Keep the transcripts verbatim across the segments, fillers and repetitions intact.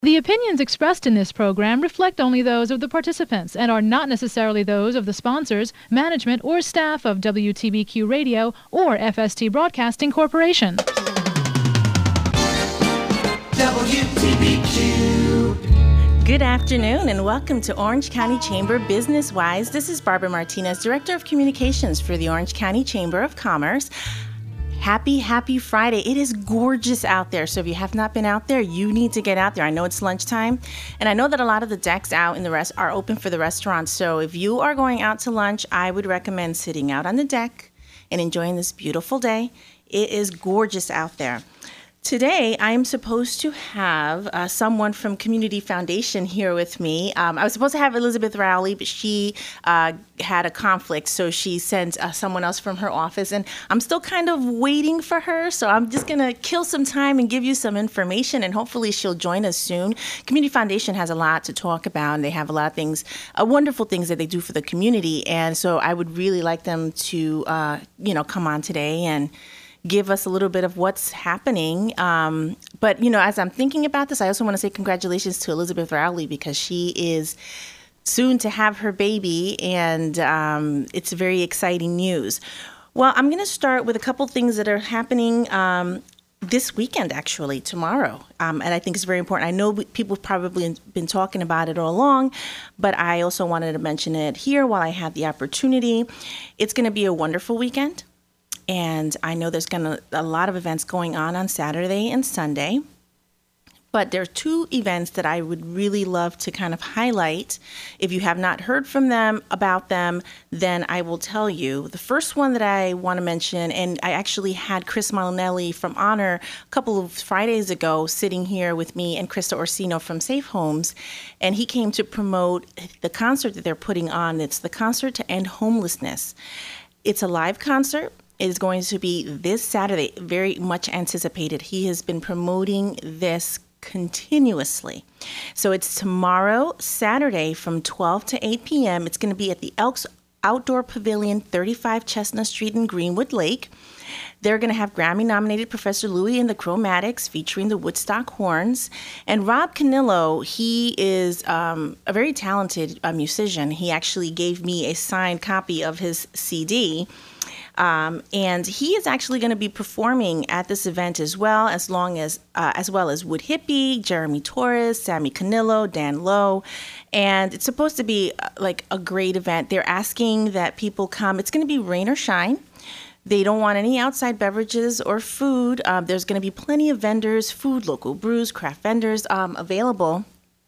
The opinions expressed in this program reflect only those of the participants and are not necessarily those of the sponsors, management, or staff of W T B Q Radio or F S T Broadcasting Corporation. W T B Q. Good afternoon and welcome to Orange County Chamber Business Wise. This is Barbara Martinez, Director of Communications for the Orange County Chamber of Commerce. Happy, happy Friday. It is gorgeous out there. So if you have not been out there, you need to get out there. I know it's lunchtime, and I know that a lot of the decks out in the rest are open for the restaurants. So if you are going out to lunch, I would recommend sitting out on the deck and enjoying this beautiful day. It is gorgeous out there. Today, I am supposed to have uh, someone from Community Foundation here with me. Um, I was supposed to have Elizabeth Rowley, but she uh, had a conflict, so she sent uh, someone else from her office. And I'm still kind of waiting for her, so I'm just going to kill some time and give you some information, and hopefully she'll join us soon. Community Foundation has a lot to talk about, and they have a lot of things, uh, wonderful things that they do for the community. And so I would really like them to, uh, you know, come on today and give us a little bit of what's happening. Um, but, you know, as I'm thinking about this, I also want to say congratulations to Elizabeth Rowley because she is soon to have her baby, and um, it's very exciting news. Well, I'm going to start with a couple things that are happening um, this weekend, actually, tomorrow. Um, and I think it's very important. I know people have probably been talking about it all along, but I also wanted to mention it here while I had the opportunity. It's going to be a wonderful weekend. And I know there's going to a lot of events going on on Saturday and Sunday. But there are two events that I would really love to kind of highlight. If you have not heard from them about them, then I will tell you. The first one that I want to mention, and I actually had Chris Malinelli from Honor a couple of Fridays ago sitting here with me and Krista Orsino from Safe Homes, and he came to promote the concert that they're putting on. It's the Concert to End Homelessness. It's a live concert. It is going to be this Saturday, very much anticipated. He has been promoting this continuously. So it's tomorrow, Saturday, from twelve to eight p.m. It's going to be at the Elks Outdoor Pavilion, thirty-five Chestnut Street in Greenwood Lake. They're going to have Grammy-nominated Professor Louie and the Chromatics featuring the Woodstock Horns. And Rob Canillo, he is um, a very talented uh, musician. He actually gave me a signed copy of his C D. Um, and he is actually going to be performing at this event as well, as long as uh, as well as Wood Hippie, Jeremy Torres, Sammy Canillo, Dan Lowe. And it's supposed to be uh, like a great event. They're asking that people come. It's going to be rain or shine. They don't want any outside beverages or food. Um, there's going to be plenty of vendors, food, local brews, craft vendors um, available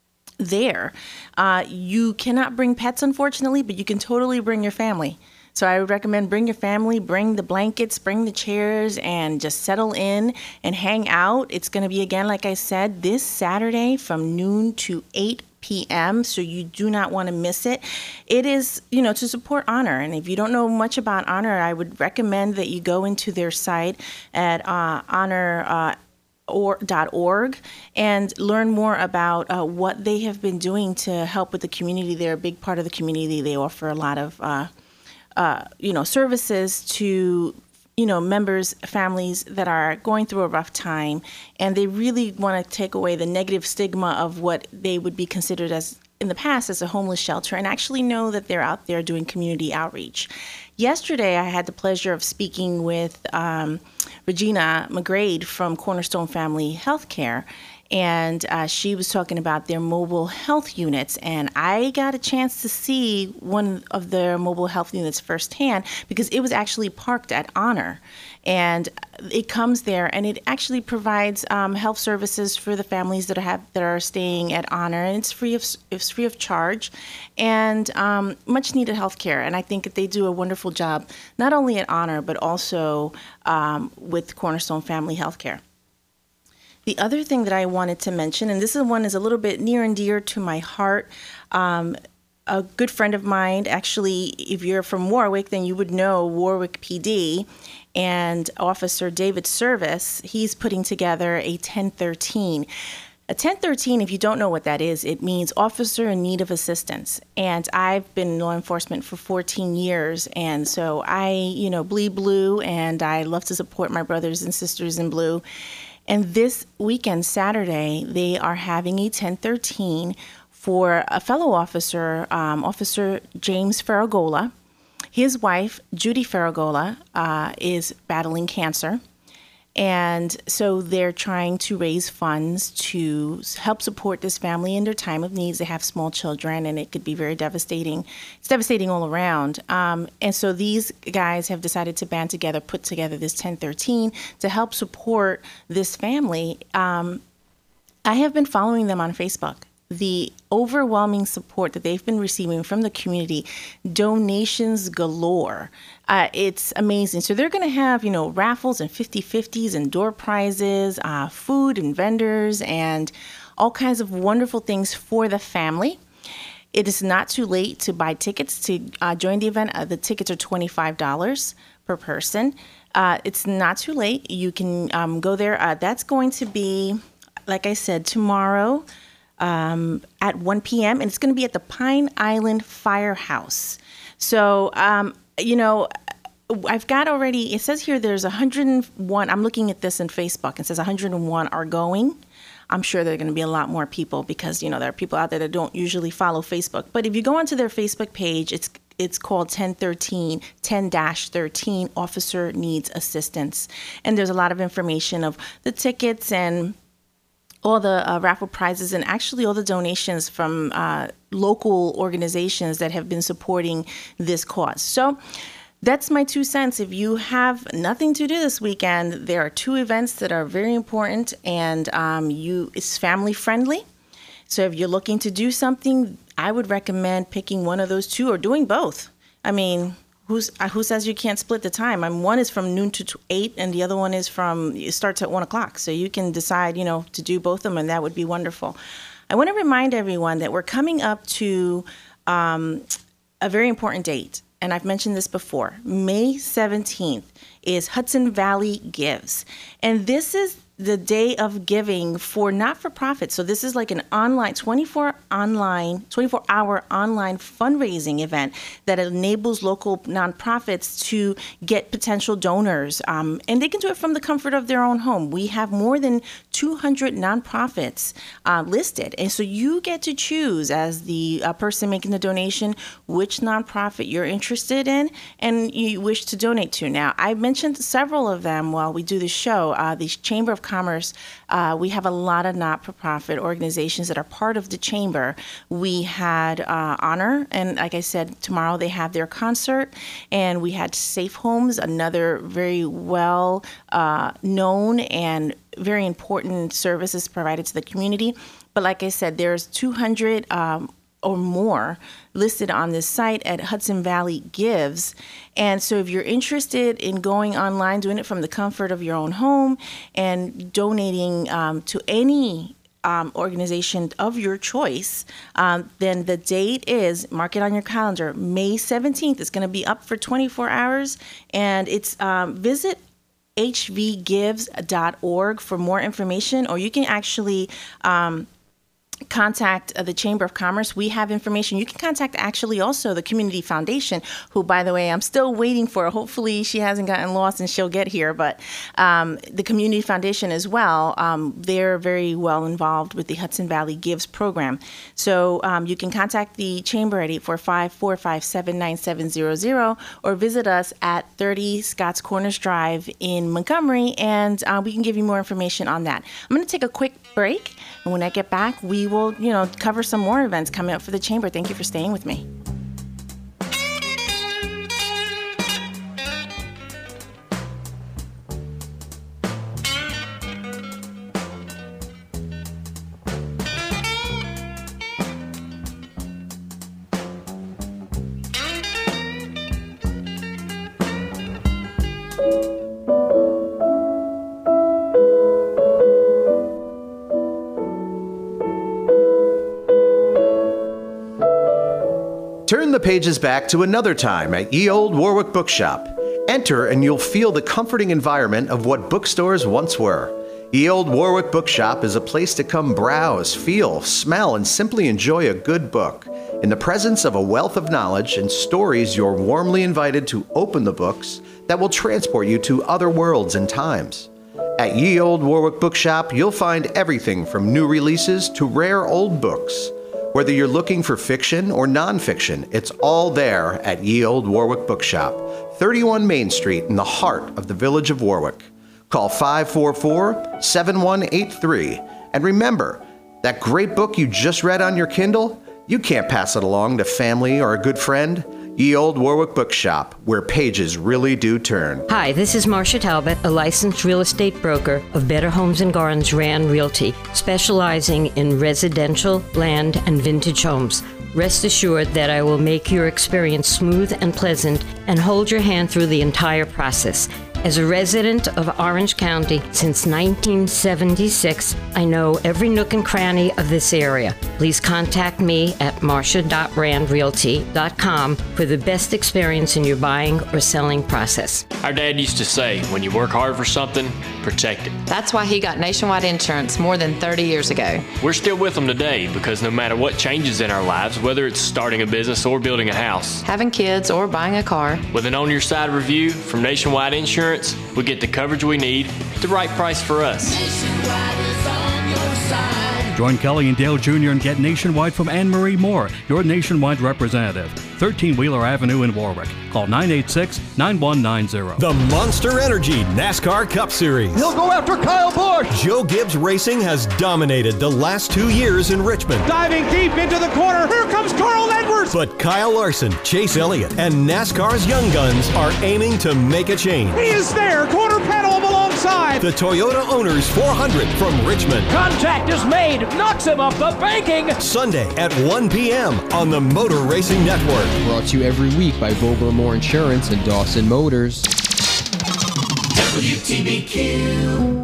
there. Uh, you cannot bring pets, unfortunately, but you can totally bring your family. So I would recommend bring your family, bring the blankets, bring the chairs, and just settle in and hang out. It's going to be, again, like I said, this Saturday from noon to eight p.m., so you do not want to miss it. It is, you know, to support Honor. And if you don't know much about Honor, I would recommend that you go into their site at uh, honor uh, or dot org and learn more about uh, what they have been doing to help with the community. They're a big part of the community. They offer a lot of uh, Uh, you know, services to, you know, members, families that are going through a rough time, and they really want to take away the negative stigma of what they would be considered as in the past as a homeless shelter, and actually know that they're out there doing community outreach. Yesterday, I had the pleasure of speaking with um, Regina McGrade from Cornerstone Family Healthcare. And uh, she was talking about their mobile health units. And I got a chance to see one of their mobile health units firsthand because it was actually parked at Honor. And it comes there, and it actually provides um, health services for the families that have that are staying at Honor. And it's free of it's free of charge, and um, much needed health care. And I think that they do a wonderful job, not only at Honor, but also um, with Cornerstone Family Healthcare. The other thing that I wanted to mention, and this is one is a little bit near and dear to my heart, um, a good friend of mine, actually, if you're from Warwick, then you would know Warwick P D, and Officer David Service, he's putting together a ten thirteen. A ten thirteen, if you don't know what that is, it means officer in need of assistance. And I've been in law enforcement for fourteen years, and so I, you know, bleed blue, and I love to support my brothers and sisters in blue. And this weekend, Saturday, they are having a ten thirteen for a fellow officer, um, Officer James Ferragola. His wife, Judy Ferragola, uh, is battling cancer. And so they're trying to raise funds to help support this family in their time of needs. They have small children, and it could be very devastating. It's devastating all around. Um, and so these guys have decided to band together, put together this ten thirteen to help support this family. Um, I have been following them on Facebook. The overwhelming support that they've been receiving from the community, donations galore. Uh, it's amazing. So they're going to have, you know, raffles and fifty-fifties and door prizes, uh, food and vendors, and all kinds of wonderful things for the family. It is not too late to buy tickets to uh, join the event. Uh, the tickets are twenty-five dollars per person. Uh, it's not too late. You can um, go there. Uh, that's going to be, like I said, tomorrow. Um, at one p.m. and it's going to be at the Pine Island Firehouse. So, um, you know, I've got already, it says here there's one hundred one, I'm looking at this in Facebook, it says one hundred one are going. I'm sure there are going to be a lot more people because, you know, there are people out there that don't usually follow Facebook. But if you go onto their Facebook page, it's it's called ten thirteen, ten thirteen, Officer Needs Assistance. And there's a lot of information of the tickets and all the uh, raffle prizes and actually all the donations from uh, local organizations that have been supporting this cause. So that's my two cents. If you have nothing to do this weekend, there are two events that are very important, and um, you it's family friendly. So if you're looking to do something, I would recommend picking one of those two or doing both. I mean, Who's, uh, who says you can't split the time? I mean, one is from noon to eight, and the other one is from, it starts at one o'clock. So you can decide, you know, to do both of them, and that would be wonderful. I want to remind everyone that we're coming up to um, a very important date, and I've mentioned this before. May seventeenth is Hudson Valley Gives, and this is the day of giving for not-for-profit. So this is like an online, twenty-four online, twenty-four hour online fundraising event that enables local nonprofits to get potential donors. Um, and they can do it from the comfort of their own home. We have more than two hundred nonprofits uh, listed. And so you get to choose as the uh, person making the donation which nonprofit you're interested in and you wish to donate to. Now, I mentioned several of them while we do the show. Uh, the Chamber of Commerce, uh, we have a lot of not-for-profit organizations that are part of the Chamber. We had uh, Honor, and like I said, tomorrow they have their concert, and we had Safe Homes, another very well uh, known and very important services provided to the community. But like I said, there's two hundred um, or more listed on this site at Hudson Valley Gives. And so if you're interested in going online, doing it from the comfort of your own home and donating um, to any um, organization of your choice, um, then the date is, mark it on your calendar, May seventeenth. It's going to be up for twenty-four hours. And it's um, visit h v gives dot org for more information, or you can actually um, contact uh, the Chamber of Commerce. We have information. You can contact actually also the Community Foundation, who, by the way, I'm still waiting for. Hopefully she hasn't gotten lost and she'll get here. But um, the Community Foundation as well, um, they're very well involved with the Hudson Valley Gives program. So um, you can contact the Chamber at eight four five, four five seven, nine seven zero zero or visit us at thirty Scotts Corners Drive in Montgomery, and uh, we can give you more information on that. I'm going to take a quick break, and when I get back, we will, you know, cover some more events coming up for the Chamber. Thank you for staying with me. Turn the pages back to another time at Ye Olde Warwick Bookshop. Enter and you'll feel the comforting environment of what bookstores once were. Ye Olde Warwick Bookshop is a place to come browse, feel, smell, and simply enjoy a good book. In the presence of a wealth of knowledge and stories, you're warmly invited to open the books that will transport you to other worlds and times. At Ye Old Warwick Bookshop, you'll find everything from new releases to rare old books. Whether you're looking for fiction or nonfiction, it's all there at Ye Old Warwick Bookshop, thirty-one Main Street in the heart of the village of Warwick. Call five four four, seven one eight three. And remember, that great book you just read on your Kindle, you can't pass it along to family or a good friend. Ye Old Warwick Bookshop, where pages really do turn. Hi, this is Marcia Talbot, a licensed real estate broker of Better Homes and Gardens Rand Realty, specializing in residential, land, and vintage homes. Rest assured that I will make your experience smooth and pleasant and hold your hand through the entire process. As a resident of Orange County since nineteen seventy-six, I know every nook and cranny of this area. Please contact me at marcia dot rand realty dot com for the best experience in your buying or selling process. Our dad used to say, when you work hard for something, protect it. That's why he got Nationwide Insurance more than thirty years ago. We're still with them today because no matter what changes in our lives, whether it's starting a business or building a house, having kids or buying a car, with an on-your-side review from Nationwide Insurance, we get the coverage we need at the right price for us. Nationwide is on your side. Join Kelly and Dale Junior and get Nationwide from Anne Marie Moore, your Nationwide representative. thirteen Wheeler Avenue in Warwick. Call nine eight six, nine one nine zero. The Monster Energy NASCAR Cup Series. He'll go after Kyle Busch. Joe Gibbs Racing has dominated the last two years in Richmond. Diving deep into the corner. Here comes Carl Edwards. But Kyle Larson, Chase Elliott, and NASCAR's Young Guns are aiming to make a change. He is there. Quarter pedal alongside. The Toyota Owners four hundred from Richmond. Contact is made. Knocks him off the banking. Sunday at one p.m. on the Motor Racing Network. Brought to you every week by Vogler Moore Insurance and Dawson Motors. W T B Q.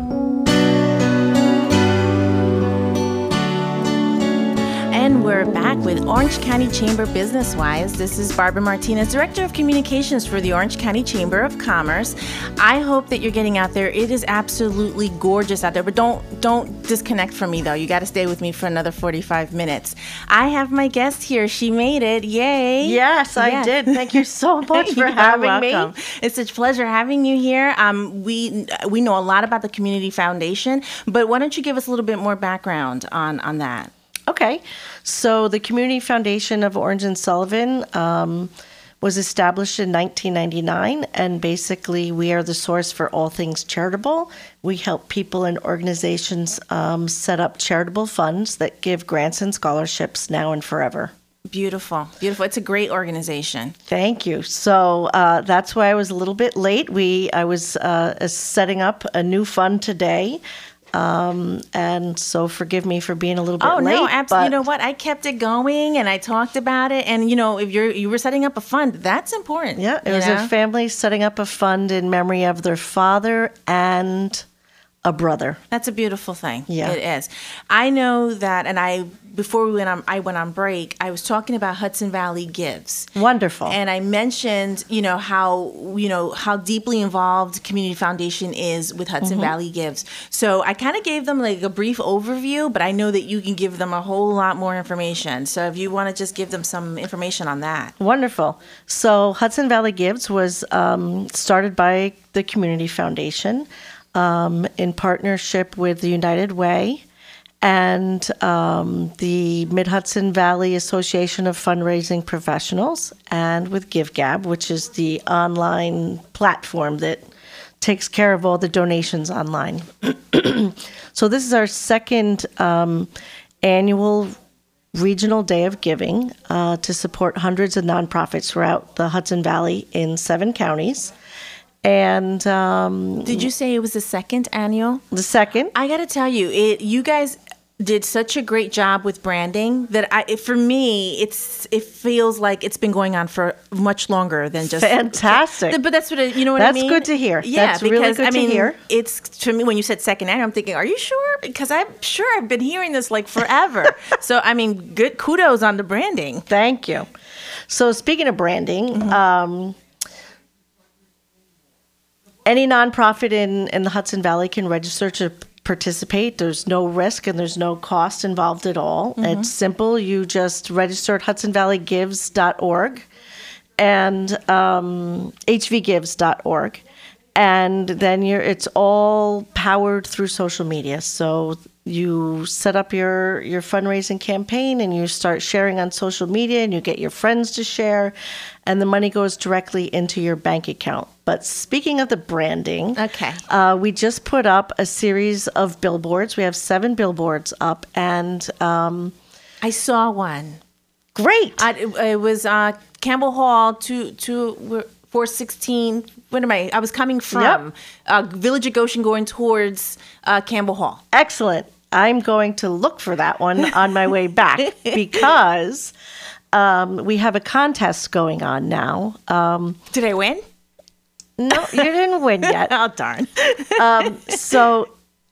And we're back with Orange County Chamber Business Wise. This is Barbara Martinez, Director of Communications for the Orange County Chamber of Commerce. I hope that you're getting out there. It is absolutely gorgeous out there, but don't don't disconnect from me though. You got to stay with me for another forty-five minutes. I have my guest here. She made it. Yay. Yes, I Yeah. did. Thank you so much for You're having welcome. me. It's such a pleasure having you here. Um, we we know a lot about the Community Foundation, but why don't you give us a little bit more background on on that? Okay, so the Community Foundation of Orange and Sullivan um, was established in nineteen ninety-nine, and basically we are the source for all things charitable. We help people and organizations um, set up charitable funds that give grants and scholarships now and forever. Beautiful, beautiful. It's a great organization. Thank you. So uh, that's why I was a little bit late. We I was uh, setting up a new fund today. Um, and so forgive me for being a little bit oh, late. no, absolutely. You but- know what? I kept it going and I talked about it. And, you know, if you're, you were setting up a fund, that's important. Yeah, it you was know? a family setting up a fund in memory of their father and a brother. That's a beautiful thing. Yeah. It is. I know that, and I, before we went on, I went on break, I was talking about Hudson Valley Gives. Wonderful. And I mentioned, you know, how, you know, how deeply involved Community Foundation is with Hudson Mhm. Valley Gives. So I kind of gave them like a brief overview, but I know that you can give them a whole lot more information. So if you want to just give them some information on that. Wonderful. So Hudson Valley Gives was um, started by the Community Foundation um, in partnership with the United Way and um, the Mid-Hudson Valley Association of Fundraising Professionals, and with GiveGab, which is the online platform that takes care of all the donations online. So this is our second um, annual Regional Day of Giving uh, to support hundreds of nonprofits throughout the Hudson Valley in seven counties. And um, Did you say it was the second annual? The second. I got to tell you, it you guys did such a great job with branding that I, it, for me, it's it feels like it's been going on for much longer than just Fantastic. But that's what it, you know what That's I mean. good to hear. Yeah, That's because really good I to mean, hear. it's to me when you said second annual, I'm thinking, are you sure? Because I'm sure I've been hearing this like forever. So I mean, good kudos on the branding. Thank you. So speaking of branding. Mm-hmm. Um, Any nonprofit in, in the Hudson Valley can register to participate. There's no risk and there's no cost involved at all. Mhm. It's simple. You just register at hudson valley gives dot org and um, h v gives dot org. and then you're it's all powered through social media. So you set up your your fundraising campaign and you start sharing on social media, and you get your friends to share, and the money goes directly into your bank account. But speaking of the branding, okay, uh, we just put up a series of billboards. We have seven billboards up, and um, I saw one. Great. I, it, it was uh, Campbell Hall, two two four sixteen. What am I? I was coming from Yep. uh, Village of Goshen, going towards uh, Campbell Hall. Excellent. I'm going to look for that one on my way back because um, we have a contest going on now. Um, Did I win? No, you didn't win yet. Oh, darn. um, so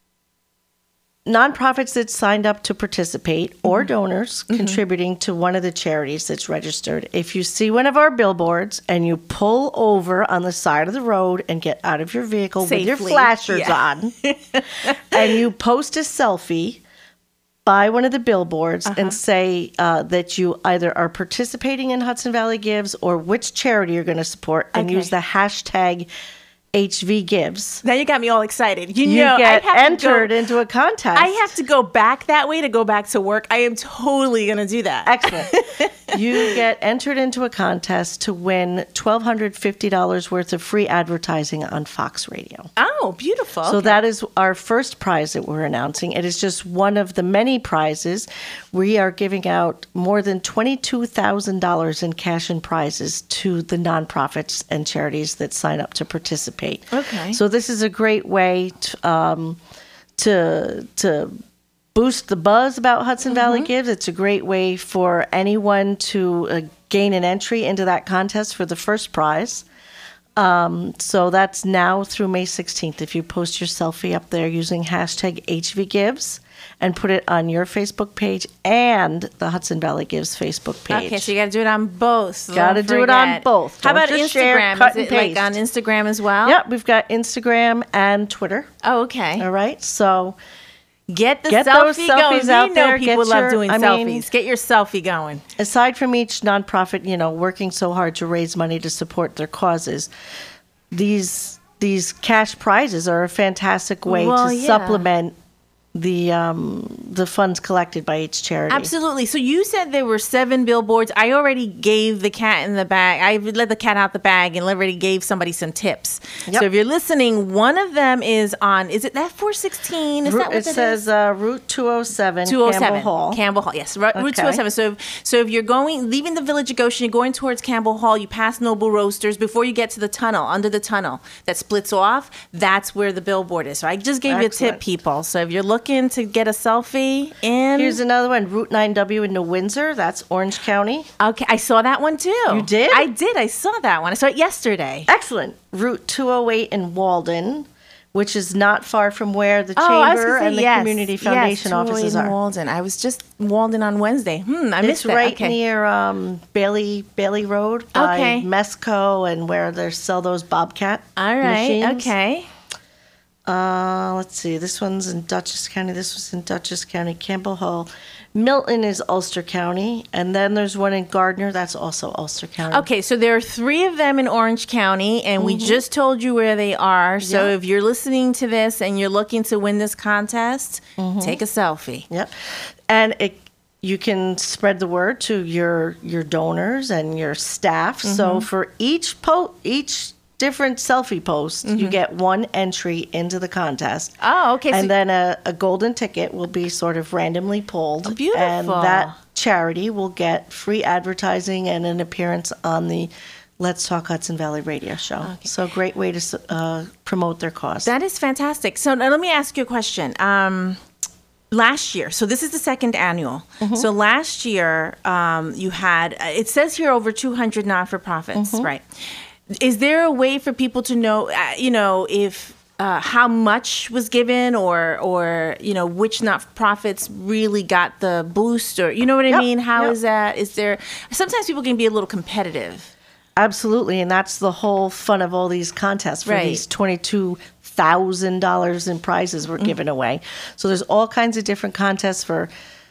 nonprofits that signed up to participate or donors Mm-hmm. contributing to one of the charities that's registered. If you see one of our billboards and you pull over on the side of the road and get out of your vehicle with your Safely, flashers yeah. on and you post a selfie by one of the billboards Uh-huh. and say uh, that you either are participating in Hudson Valley Gives or which charity you're going to support, and Okay. use the hashtag H V Gives. Now you got me all excited. You, You know, get I have entered to go, into a contest. I have to go back that way to go back to work. I am totally going to do that. Excellent. You get entered into a contest to win one thousand two hundred fifty dollars worth of free advertising on Fox Radio. Oh, beautiful. So Okay. that is our first prize that we're announcing. It is just one of the many prizes. We are giving out more than twenty-two thousand dollars in cash and prizes to the nonprofits and charities that sign up to participate. Okay. So this is a great way to um, to to boost the buzz about Hudson Valley Gives. It's a great way for anyone to uh, gain an entry into that contest for the first prize. Um, so that's now through May sixteenth. If you post your selfie up there using hashtag H V Gives and put it on your Facebook page and the Hudson Valley Gives Facebook page. Okay, so you got to do it on both. Got to Don't do it on forget. both. How Don't about just share, Instagram? cut Is and it like paste. on Instagram as well? Yep, we've got Instagram and Twitter. Oh, okay. All right, so Get the Get selfie those selfies going. out We know there. people Get love your- doing I selfies. mean- Get your selfie going. aside from each nonprofit, you know, working so hard to raise money to support their causes, these these cash prizes are a fantastic way Well, to yeah. supplement the um, the funds collected by each charity. Absolutely. So you said there were seven billboards. I already gave the cat in the bag. I let the cat out the bag and already gave somebody some tips. Yep. So if you're listening, one of them is on, is it that four sixteen? Is Route- that what it that says is? uh, Route two oh seven, two oh seven Campbell Hall. Campbell Hall, yes, Ru- Route Okay. two oh seven. So, if, so if you're going, leaving the Village of Goshen, you're going towards Campbell Hall, you pass Noble Roasters before you get to the tunnel, under the tunnel that splits off. That's where the billboard is. So I just gave you a Excellent. tip, people. So if you're looking to get a selfie in, Here's another one, Route nine W in New Windsor. That's Orange County. okay, I saw that one too. You did? I did. I saw that one. I saw it yesterday. Excellent. Route two oh eight in Walden, which is not far from where the Oh, I was Chamber gonna say and the yes, Community yes, Foundation two oh eight offices in are. Walden. I was just Walden on Wednesday. Hmm, I It's missed that. right Okay. near um, Bailey Bailey Road by Okay. Mesco and where they sell those Bobcat All right. machines. Okay. Uh, let's see. This one's in Dutchess County. This was in Dutchess County. Campbell Hall. Milton is Ulster County. And then there's one in Gardner. That's also Ulster County. Okay, so there are three of them in Orange County, and we just told you where they are. So Yeah. if you're listening to this and you're looking to win this contest, take a selfie. Yep. And it, you can spread the word to your your donors and your staff. So for each po- each different selfie post, you get one entry into the contest. Oh, okay. And so then a, a golden ticket will be sort of randomly pulled. Oh, beautiful. And that charity will get free advertising and an appearance on the Let's Talk Hudson Valley radio show. So a great way to s- uh, promote their cause. that is fantastic. So now let me ask you a question. Um, last year, so this is the second annual. So last year, um, you had, uh, it says here over two hundred not-for-profits, right? Is there a way for people to know, uh, you know, if uh, how much was given, or or you know which not-for-profits really got the boost, or you know what I Yep, mean? How is yep. that? Is there sometimes people can be a little competitive? Absolutely, and that's the whole fun of all these contests. For Right. these twenty-two thousand dollars in prizes we're giving away. So there's all kinds of different contests for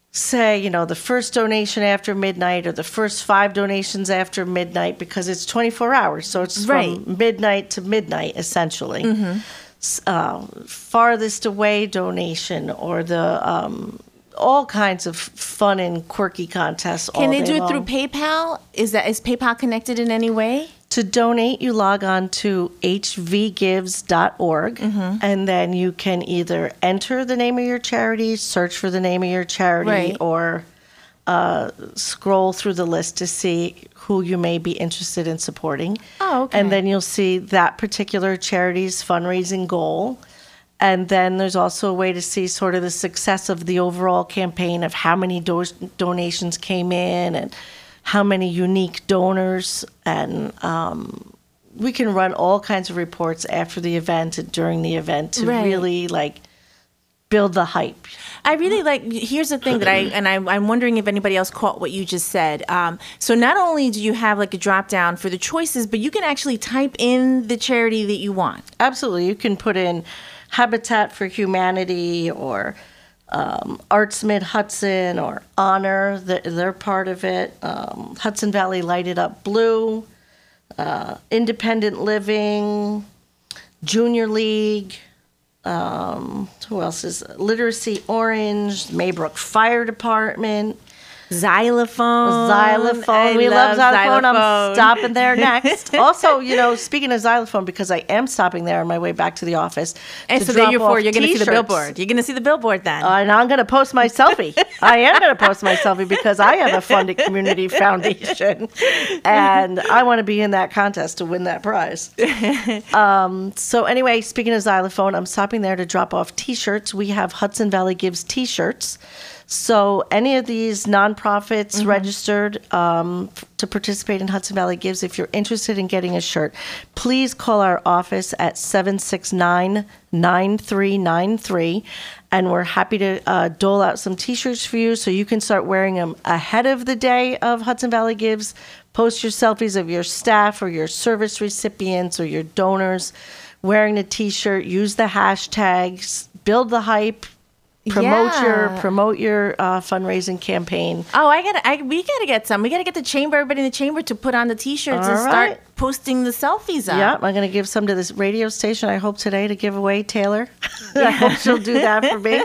say, you know, the first donation after midnight or the first five donations after midnight, because it's twenty-four hours. So it's Right. from midnight to midnight, essentially. Mm-hmm. S- Uh, farthest away donation or the um, all kinds of fun and quirky contests. Can all they day do it long. through PayPal? Is that is PayPal connected in any way? To donate, you log on to h v gives dot org, Mm-hmm. and then you can either enter the name of your charity, search for the name of your charity, Right. or uh, scroll through the list to see who you may be interested in supporting. Oh, okay. And then you'll see that particular charity's fundraising goal. And then there's also a way to see sort of the success of the overall campaign of how many do- donations came in and how many unique donors. And um, we can run all kinds of reports after the event and during the event to Right. really like build the hype. I really like. Here's the thing that I and I, I'm wondering if anybody else caught what you just said. Um, so not only do you have like a drop down for the choices, but you can actually type in the charity that you want. Absolutely. You can put in Habitat for Humanity or um, Arts Mid Hudson or Honor. They're, they're part of it. Um, Hudson Valley Lighted Up Blue, uh, Independent Living, Junior League. Um, who else is Literacy Orange, Maybrook Fire Department. Xylophone. Xylophone. I we love, love xylophone. I'm xylophone. stopping there next. Also, you know, speaking of xylophone, because I am stopping there on my way back to the office. And to so there drop you're for. off You're going to see the t-shirts. billboard. You're going to see the billboard then. Uh, and I'm going to post my selfie. I am going to post my selfie because I have a funded community foundation, and I want to be in that contest to win that prize. Um, so anyway, speaking of xylophone, I'm stopping there to drop off T-shirts. We have Hudson Valley Gives T-shirts. So any of these nonprofits Mm-hmm. registered um, f- to participate in Hudson Valley Gives, if you're interested in getting a shirt, please call our office at seven six nine, nine three nine three, and we're happy to uh, dole out some T-shirts for you so you can start wearing them ahead of the day of Hudson Valley Gives. Post your selfies of your staff or your service recipients or your donors wearing the T-shirt. Use the hashtags. Build the hype. Promote Yeah. your promote your uh, fundraising campaign. Oh, I gotta. I, we gotta get some. We gotta get the chamber. Everybody in the chamber to put on the T-shirts All and start right. posting the selfies up. Yeah, I'm going to give some to this radio station. I hope today to give away Taylor. I hope she'll do that for me.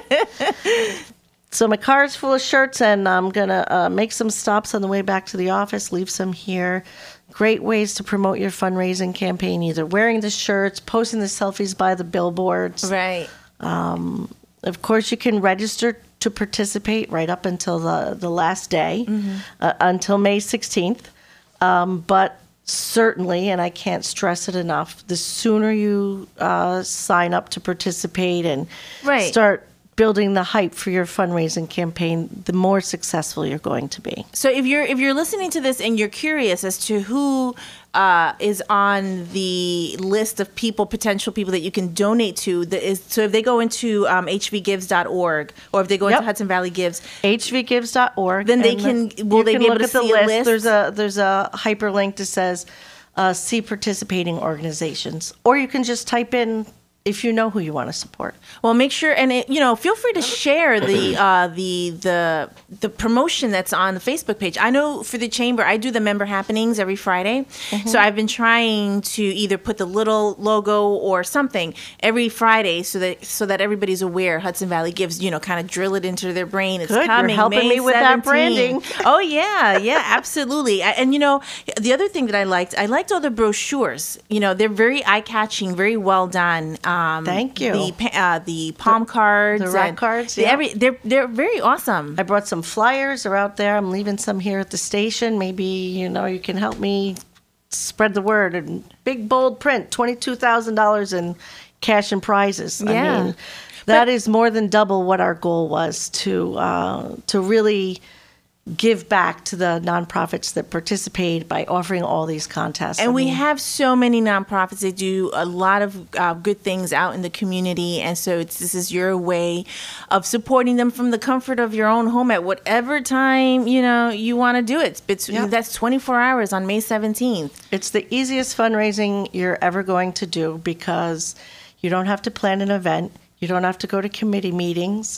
So my car is full of shirts, and I'm going to uh, make some stops on the way back to the office. Leave some here. Great ways to promote your fundraising campaign: either wearing the shirts, posting the selfies by the billboards. Right. Um, Of course, you can register to participate right up until the, the last day, Mm-hmm. uh, until May sixteenth. Um, but certainly, and I can't stress it enough, the sooner you uh, sign up to participate and Right. start building the hype for your fundraising campaign, the more successful you're going to be. So if you're if you're listening to this and you're curious as to who uh, is on the list of people, potential people that you can donate to, that is so if they go into um, h v gives dot org or if they go Yep. into Hudson Valley Gives, h v gives dot org, then they and can the- will you they can be able look to at the see a list. list? There's a there's a hyperlink that says uh, see participating organizations, or you can just type in if you know who you want to support. Well, make sure and it, you know feel free to share the uh, the the the promotion that's on the Facebook page. I know for the chamber, I do the member happenings every Friday, Mm-hmm. so I've been trying to either put the little logo or something every Friday so that so that everybody's aware. Hudson Valley Gives, you know, kind of drill it into their brain. It's Good, you're coming. helping May me with that seventeenth. branding. Oh yeah, yeah, absolutely. I- And you know, the other thing that I liked, I liked all the brochures. You know, they're very eye catching, very well done. Um, Thank you. The pa- uh, the palm cards, the rack and cards, the yeah. every they're they're very awesome. I brought some flyers. They're out there. I'm leaving some here at the station. Maybe, you know, you can help me spread the word. And big, bold print, twenty-two thousand dollars in cash and prizes. Yeah. I mean, that is more than double what our goal was to uh, to really give back to the nonprofits that participate by offering all these contests. And I we mean, have so many nonprofits that do a lot of uh, good things out in the community, and so it's, this is your way of supporting them from the comfort of your own home at whatever time you know you want to do it. It's, Yep. That's twenty-four hours on May seventeenth. It's the easiest fundraising you're ever going to do because you don't have to plan an event. You don't have to go to committee meetings.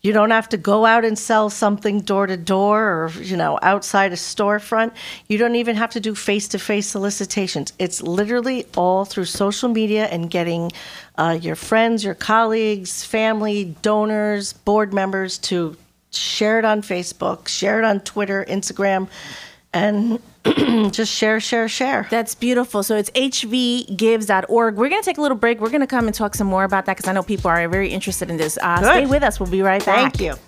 You don't have to go out and sell something door to door or, you know, outside a storefront. You don't even have to do face-to-face solicitations. It's literally all through social media and getting uh, your friends, your colleagues, family, donors, board members to share it on Facebook, share it on Twitter, Instagram, and just share, share, share. That's beautiful. So it's h v gives dot org. We're going to take a little break. We're going to come and talk some more about that because I know people are very interested in this. Uh, stay with us. We'll be right back. Thank you.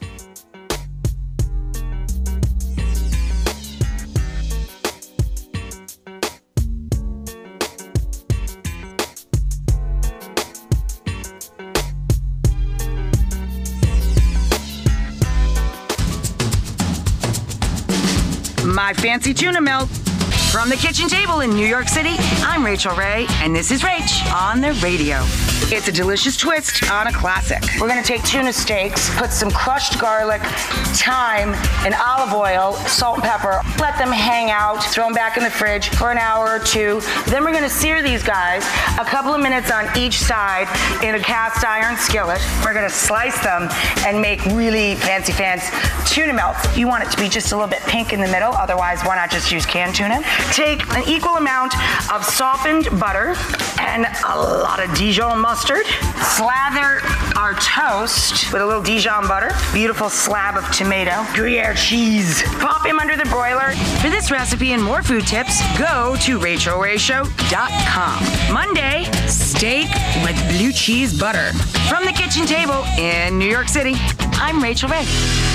My fancy tuna melt. From the kitchen table in New York City, I'm Rachel Ray, and this is Rach on the radio. It's a delicious twist on a classic. We're gonna take tuna steaks, put some crushed garlic, thyme, and olive oil, salt and pepper, let them hang out, throw them back in the fridge for an hour or two. Then we're gonna sear these guys a couple of minutes on each side in a cast iron skillet. We're gonna slice them and make really fancy fancy tuna melts. You want it to be just a little bit pink in the middle, otherwise why not just use canned tuna? Take an equal amount of softened butter and a lot of Dijon mustard. Slather our toast with a little Dijon butter. Beautiful slab of tomato. Gruyere cheese. Pop him under the broiler. For this recipe and more food tips, go to rachel ray show dot com. Monday, steak with blue cheese butter. From the kitchen table in New York City, I'm Rachel Ray.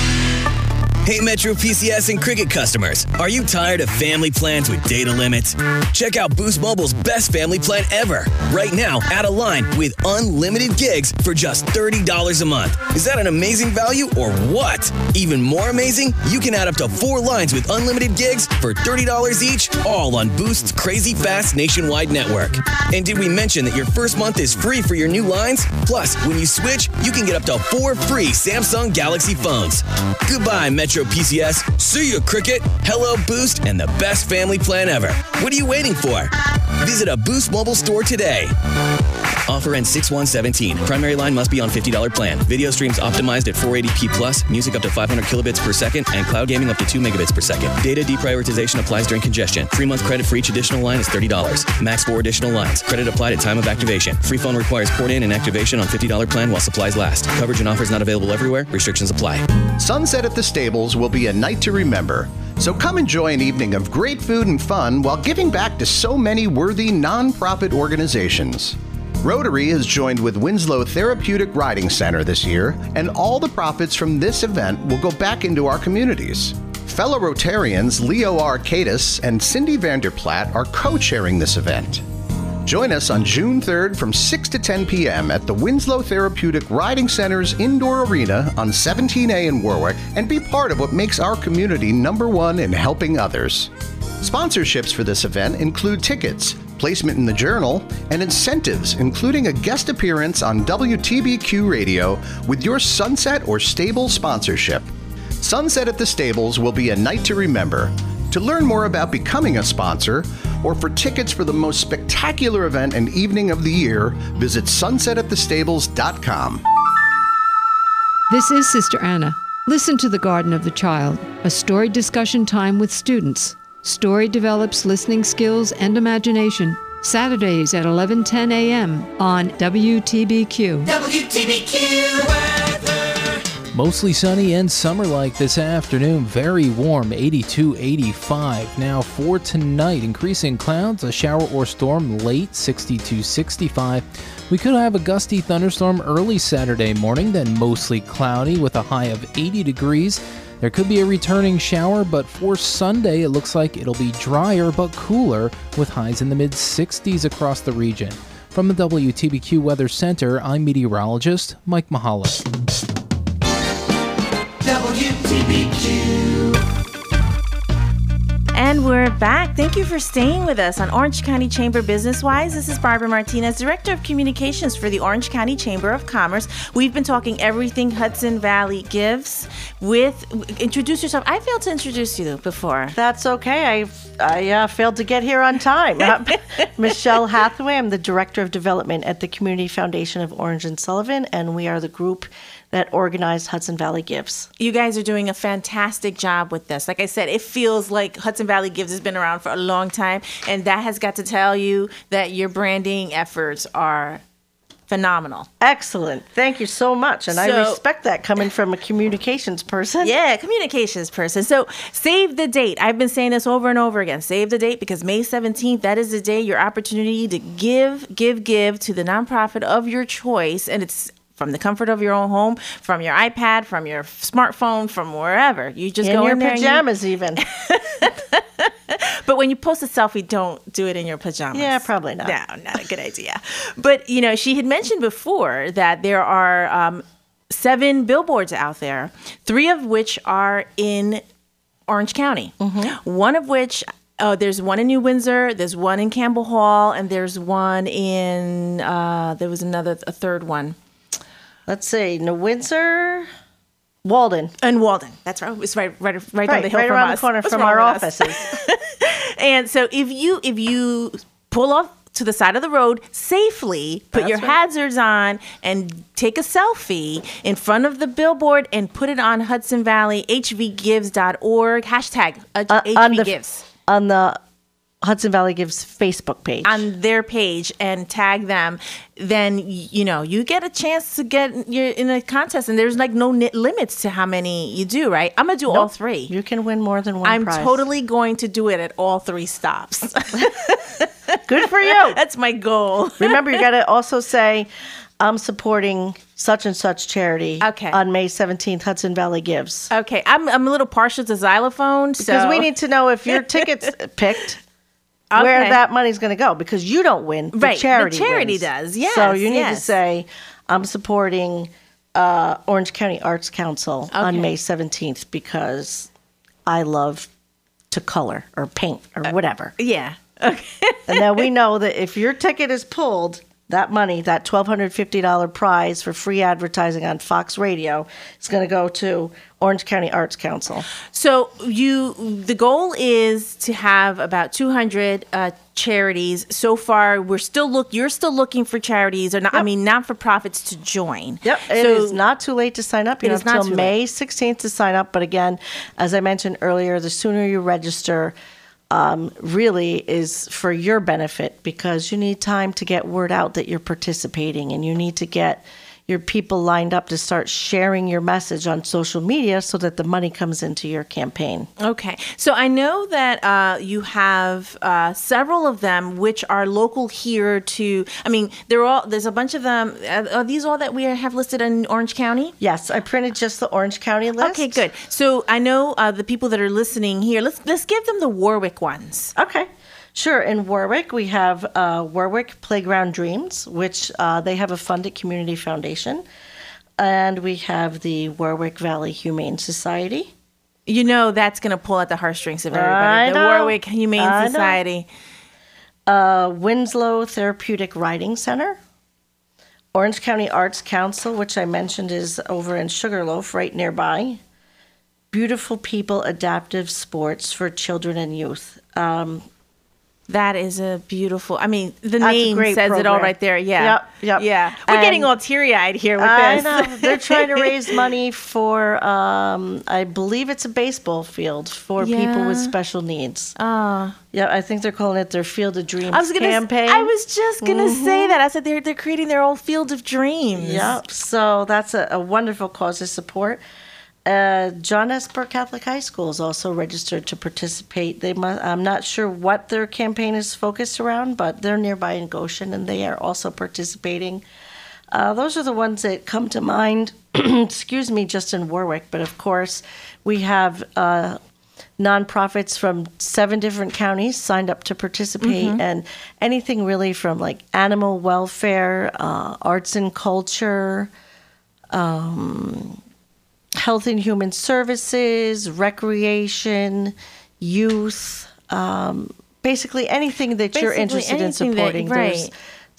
Hey Metro P C S and Cricket customers, are you tired of family plans with data limits? Check out Boost Mobile's best family plan ever. Right now, add a line with unlimited gigs for just thirty dollars a month. Is that an amazing value or what? Even more amazing, you can add up to four lines with unlimited gigs for thirty dollars each, all on Boost's crazy fast nationwide network. And did we mention that your first month is free for your new lines? Plus, when you switch, you can get up to four free Samsung Galaxy phones. Goodbye, Metro P C S. See you, Cricket. Hello, Boost, and the best family plan ever. What are you waiting for? Visit a Boost mobile store today. Offer ends six one seventeen. Primary line must be on fifty dollars plan. Video streams optimized at four eighty p plus, music up to five hundred kilobits per second, and cloud gaming up to two megabits per second. Data deprioritization applies during congestion. Three month credit for each additional line is thirty dollars. Max four additional lines. Credit applied at time of activation. Free phone requires port in and activation on fifty dollars plan while supplies last. Coverage and offers not available everywhere. Restrictions apply. Sunset at the Stables will be a night to remember. So come enjoy an evening of great food and fun while giving back to so many worthy nonprofit organizations. Rotary has joined with Winslow Therapeutic Riding Center this year, and all the profits from this event will go back into our communities. Fellow Rotarians Leo Arcadis and Cindy Vanderplatt are co-chairing this event. Join us on June third from six to ten p.m. at the Winslow Therapeutic Riding Center's indoor arena on seventeen A in Warwick and be part of what makes our community number one in helping others. Sponsorships for this event include tickets, placement in the Journal, and incentives, including a guest appearance on W T B Q Radio with your Sunset or Stable sponsorship. Sunset at the Stables will be a night to remember. To learn more about becoming a sponsor, or for tickets for the most spectacular event and evening of the year, visit sunset at the stables dot com. This is Sister Anna. Listen to The Garden of the Child, a story discussion time with students. Story develops listening skills and imagination. Saturdays at eleven ten a.m. on W T B Q. W T B Q weather. Mostly sunny and summer-like this afternoon. Very warm, eighty-two, eighty-five. Now for tonight, increasing clouds, a shower or storm late, sixty-two, sixty-five. We could have a gusty thunderstorm early Saturday morning, then mostly cloudy with a high of eighty degrees. There could be a returning shower, but for Sunday, it looks like it'll be drier but cooler with highs in the mid-sixties across the region. From the W T B Q Weather Center, I'm meteorologist Mike Mahala. W T B Q. And we're back. Thank you for staying with us on Orange County Chamber Business Wise. This is Barbara Martinez, Director of Communications for the Orange County Chamber of Commerce. We've been talking everything Hudson Valley gives with, introduce yourself. I failed to introduce you before. That's okay. I I uh, failed to get here on time. Michelle Hathaway. I'm the Director of Development at the Community Foundation of Orange and Sullivan, and we are the group that organized Hudson Valley Gives. You guys are doing a fantastic job with this. Like I said, it feels like Hudson Valley Gives has been around for a long time, and that has got to tell you that your branding efforts are phenomenal. Excellent. Thank you so much. And So- I respect that coming from a communications person. Yeah, communications person. So save the date. I've been saying this over and over again. Save the date because May seventeenth, that is the day, your opportunity to give, give, give to the nonprofit of your choice. And it's from the comfort of your own home, from your iPad, from your smartphone, from wherever. You just In go your in there and you- pajamas even. But when you post a selfie, don't do it in your pajamas. Yeah, probably not. No, not a good idea. But, you know, she had mentioned before that there are um, seven billboards out there, three of which are in Orange County. One of which, oh, there's one in New Windsor, there's one in Campbell Hall, and there's one in, uh, there was another, a third one. Let's see, New Windsor, Walden. And Walden. That's right. It's right, right, right, down Right, the hill right from around us. the corner What's from wrong our with us? offices. And so if you if you pull off to the side of the road safely, put That's your right. hazards on and take a selfie in front of the billboard and put it on Hudson Valley H V gives dot org hashtag uh, Uh, H V on the gives on the Hudson Valley Gives Facebook page. on their page and tag them, then y- you know you get a chance to get your in a contest, and there's like no ni- limits to how many you do. Right? I'm gonna do all Nope. three. You can win more than one I'm prize. totally going to do it at all three stops. Good for you. That's my goal. Remember, you got to also say, I'm supporting such and such charity Okay. on May seventeenth, Hudson Valley Gives. Okay, I'm I'm a little partial to xylophone, so Because we need to know if your ticket's picked, where Okay. that money's going to go. Because you don't win, the Right, the charity charity wins. does. Yes, So you need yes. to say, I'm supporting uh, Orange County Arts Council Okay. on May seventeenth because I love to color or paint or whatever. yeah. Okay. And then we know that if your ticket is pulled, that money, that twelve fifty dollars prize for free advertising on Fox Radio, is going to go to Orange County Arts Council. So you, the goal is to have about two hundred uh, charities. So far, we're still look. You're still looking for charities, or not, I mean, not for profits to join. Yep, it So- is not too late to sign up. You It have is not until too May sixteenth to sign up. But again, as I mentioned earlier, the sooner you register, um, really is for your benefit because you need time to get word out that you're participating, and you need to get your people lined up to start sharing your message on social media so that the money comes into your campaign. Okay. So I know that uh, you have uh, several of them which are local here to, I mean, they're all, there's a bunch of them. Are, are these all that we have listed in Orange County? Yes, I printed just the Orange County list. Okay, good. So I know uh, the people that are listening here, let's, let's give them the Warwick ones. Okay. Sure. In Warwick, we have uh, Warwick Playground Dreams, which uh, they have a funded community foundation. And we have the Warwick Valley Humane Society. You know that's going to pull at the heartstrings of everybody. I the know. Warwick Humane I know. Society. Uh, Winslow Therapeutic Riding Center. Orange County Arts Council, which I mentioned is over in Sugarloaf, right nearby. Beautiful People Adaptive Sports for Children and Youth. Um, That is a beautiful, I mean, the That's a name great says it all program. right there. Yeah. Yep, yep. Yeah. We're And getting all teary-eyed here with I this. know. They're trying to raise money for, um, I believe it's a baseball field for people with Yeah. special needs. Oh. Yeah, I think they're calling it their Field of Dreams I was gonna. campaign. I was just gonna Mhm. say that. I said they're they're creating their own field of dreams. Yep. So that's a, a wonderful cause to support. Uh, John S. Burke Catholic High School is also registered to participate. They must, I'm not sure what their campaign is focused around, but they're nearby in Goshen, and they are also participating. Uh, those are the ones that come to mind, excuse me, just in Warwick. But of course, we have uh, nonprofits from seven different counties signed up to participate, Mhm. and anything really from like animal welfare, uh, arts and culture, um, health and human services, recreation, youth, um, basically anything that you're Basically interested in anything that- supporting. There's right.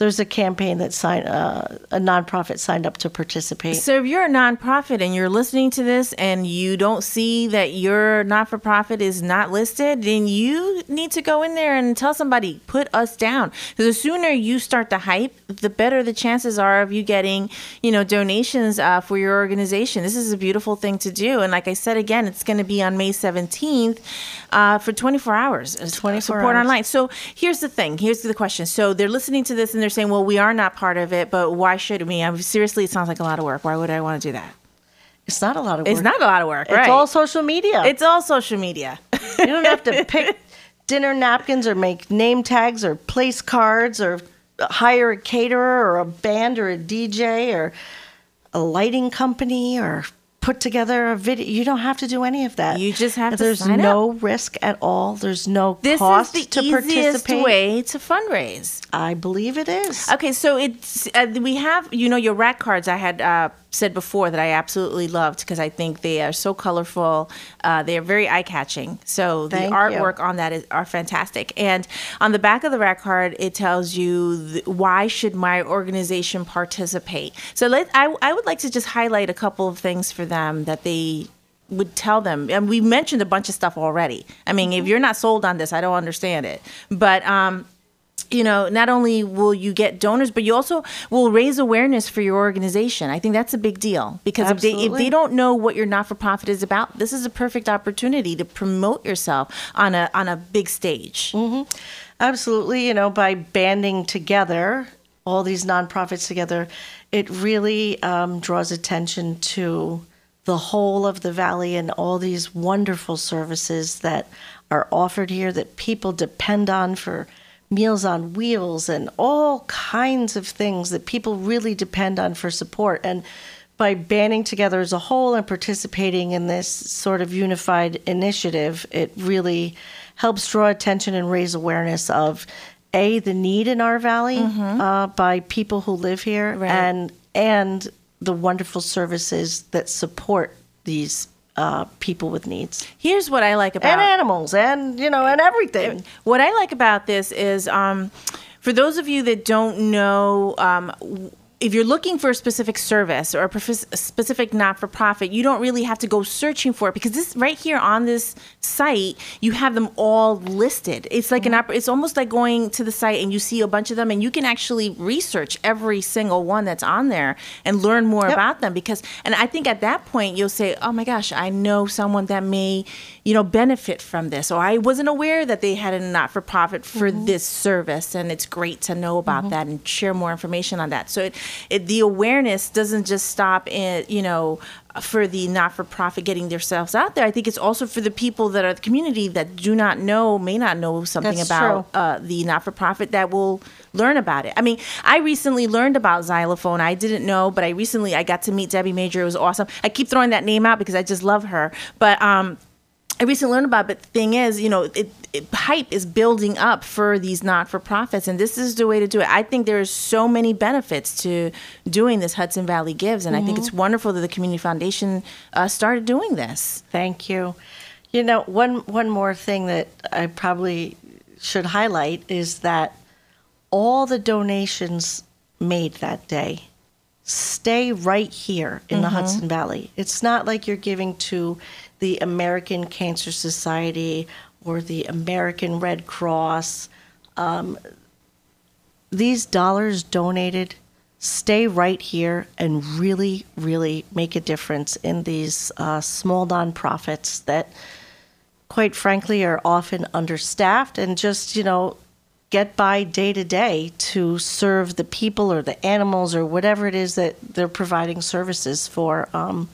there's a campaign that signed, uh, a nonprofit signed up to participate. So if you're a nonprofit and you're listening to this and you don't see that your not-for-profit is not listed, then you need to go in there and tell somebody, put us down. Because the sooner you start the hype, the better the chances are of you getting, you know, donations uh, for your organization. This is a beautiful thing to do. And like I said, again, it's going to be on May seventeenth uh, for twenty-four hours. twenty-four support hours. Online. So here's the thing. Here's the question. So they're listening to this and they're saying, well, we are not part of it, but why should we? I mean, seriously, it sounds like a lot of work. Why would I want to do that? It's not a lot of work. It's not a lot of work, It's right? all social media. It's all social media. You don't have to pick dinner napkins or make name tags or place cards or hire a caterer or a band or a D J or a lighting company or put together a video. You don't have to do any of that. You just have to There's sign no up. risk at all. There's no This cost is the to easiest participate. way to fundraise. I believe it is. Okay, so it's uh, we have, you know, your rack cards I had uh, said before that I absolutely loved because I think they are so colorful. Uh, they are very eye-catching. So the Thank artwork you. on that is are fantastic. And on the back of the rack card, it tells you th- why should my organization participate. So let I, I would like to just highlight a couple of things for them that they would tell them. And we mentioned a bunch of stuff already. I mean, if you're not sold on this, I don't understand it. But um, you know, not only will you get donors, but you also will raise awareness for your organization. I think that's a big deal because if they, if Absolutely. they don't know what your not-for-profit is about, this is a perfect opportunity to promote yourself on a on a big stage. Mm-hmm. Absolutely. You know, by banding together, all these nonprofits together, it really um, draws attention to the whole of the valley and all these wonderful services that are offered here that people depend on for Meals on Wheels and all kinds of things that people really depend on for support. And by banding together as a whole and participating in this sort of unified initiative, it really helps draw attention and raise awareness of, A, the need in our valley Mhm. uh, by people who live here, Right. and and the wonderful services that support these uh, people with needs. Here's what I like about And animals, and, you know, and everything. What I like about this is, um, for those of you that don't know, um, w- if you're looking for a specific service or a, prof- a specific not-for-profit, you don't really have to go searching for it because this right here on this site, you have them all listed. It's like an, oper- it's almost like going to the site and you see a bunch of them and you can actually research every single one that's on there and learn more Yep. about them because, and I think at that point you'll say, oh my gosh, I know someone that may, you know, benefit from this, or I wasn't aware that they had a not-for-profit for this service, and it's great to know about that and share more information on that. So it, it, the awareness doesn't just stop in, you know, for the not-for-profit getting themselves out there. I think it's also for the people that are the community that do not know, may not know something That's about uh, the not-for-profit that will learn about it. I mean, I recently learned about Xylophone. I didn't know, but I recently, I got to meet Debbie Major. It was awesome. I keep throwing that name out because I just love her. But um, I recently learned about it, but the thing is, you know, it, it, hype is building up for these not-for-profits, and this is the way to do it. I think there are so many benefits to doing this Hudson Valley Gives, and I think Mhm. it's wonderful that the Community Foundation uh, started doing this. Thank you. You know, one one more thing that I probably should highlight is that all the donations made that day stay right here in the Mhm. Hudson Valley. It's not like you're giving to the American Cancer Society or the American Red Cross. Um, these dollars donated stay right here and really, really make a difference in these uh, small nonprofits that, quite frankly, are often understaffed and just, you know, get by day to day to serve the people or the animals or whatever it is that they're providing services for. Um,